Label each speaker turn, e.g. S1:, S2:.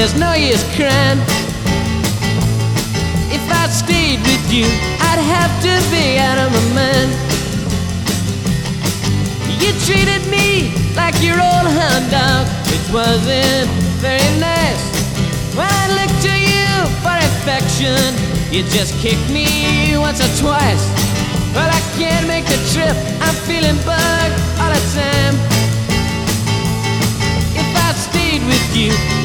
S1: there's no use crying. If I stayed with you, I'd have to be out of my mind. You treated me like your old hound dog, which wasn't very nice. When I looked to you for affection, you just kicked me once or twice. Well, I can't make the trip, I'm feeling bugged all the time. If I stayed with you,